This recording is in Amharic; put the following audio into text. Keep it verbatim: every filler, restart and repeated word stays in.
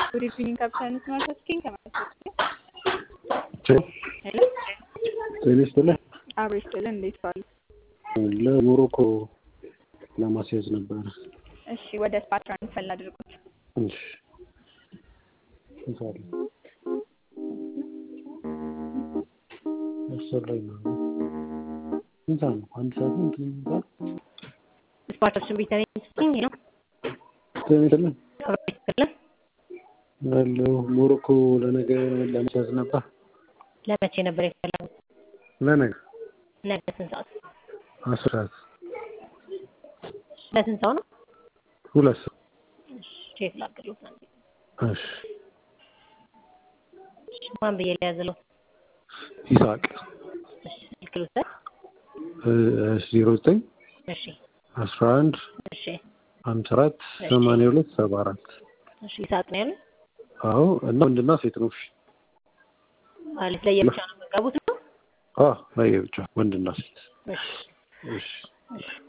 Good evening, Captain Smart King. Hello. Hello. አብሬ ስለ እንዴት ባሉ ለሞሮኮ ለማስያዝ ነበር። እሺ ወደ ስፓ ትራንስፈር አድርጉት። እሺ እንሳለ እሰራይ ነው እንሳለ አንድ ሰዓት እንትን ጋር ስፓርታችን ቢታኒ ስቲንግ ነው ተመለለ አብሬ አሎ ሞሮኮ ለነገ ለማስያዝ ነበር። ለመቼ ነበር የፈለጉት? ለነገ ነገ ስንት ሰዓት? አስር ሰዓት። ለስንት ሰው ነው? ሁለት ሰው። እሺ ቼክ ላድርግልዎት አንዴ። እሺ ማን ብዬ ልያዝልዎ? ይሳቅ። እሺ ስልክ ልውሰድ? ዜሮ ዘጠኝ እሺ አስራ አንድ እሺ ሃምሳ አራት ሰማንያ ሁለት ሰባ አራት እሺ ይሳቅ ነው ያለው? አዎ እና ወንድና ሴት ነው። እሺ ማለት ለየብቻ ነው የሚጋቡት ነው? አዎ ለየብቻ ወንድና ሴት። እሺ እሺ እሺ